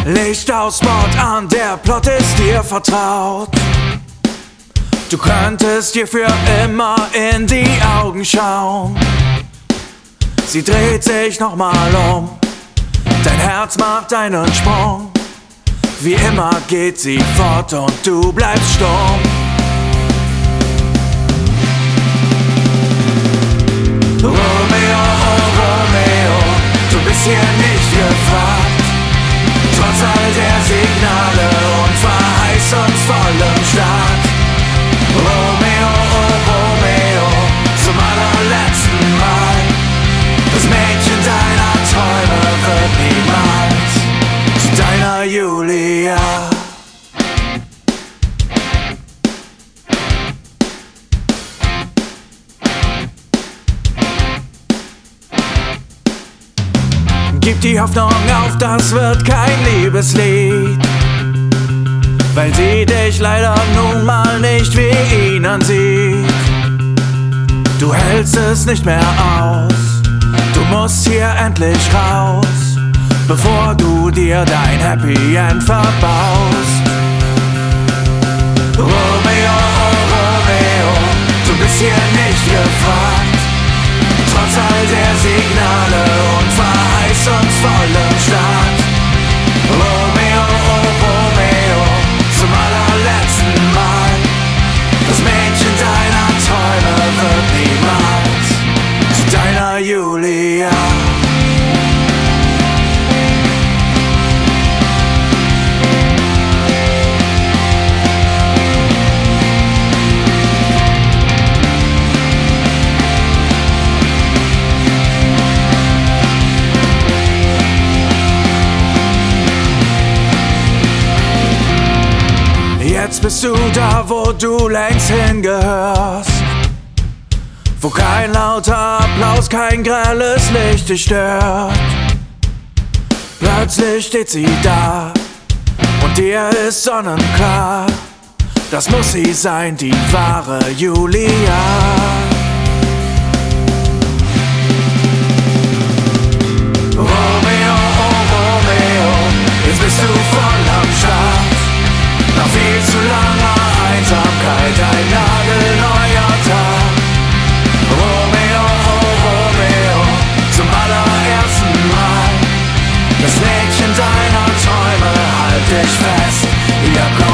Licht aus, Mord an, der Plot ist dir vertraut. Du könntest dir für immer in die Augen schauen. Sie dreht sich nochmal um, dein Herz macht einen Sprung. Wie immer geht sie fort und du bleibst stumm. Romeo, oh Romeo, du bist hier nicht gefragt. Trotz all der Signale und Verheißungs vollem Staat. Romeo, oh Romeo, zum allerletzten Mal. Das Mädchen deiner Träume wird niemals zu deiner Julia. Gib die Hoffnung auf, das wird kein Liebeslied, weil sie dich leider nun mal nicht wie ihn ansieht. Du hältst es nicht mehr aus, du musst hier endlich raus, bevor du dir dein Happy End verbaust. Romeo, oh Romeo, du bist hier nicht gefragt. Trotz all der Signale und verheißungsvollem Staat. Romeo, oh Romeo, zum allerletzten Mal. Das Mädchen deiner Träume wird niemals zu deiner Julia. Jetzt bist du da, wo du längst hingehörst, wo kein lauter Applaus, kein grelles Licht dich stört. Plötzlich steht sie da und dir ist sonnenklar, das muss sie sein, die wahre Julia. Romeo, oh Romeo, jetzt bist du voll am Start. Nach viel zu langer Einsamkeit ein nagelneuer Tag. Romeo, oh Romeo, zum allerersten Mal. Das Mädchen deiner Träume, halt dich fest, ihr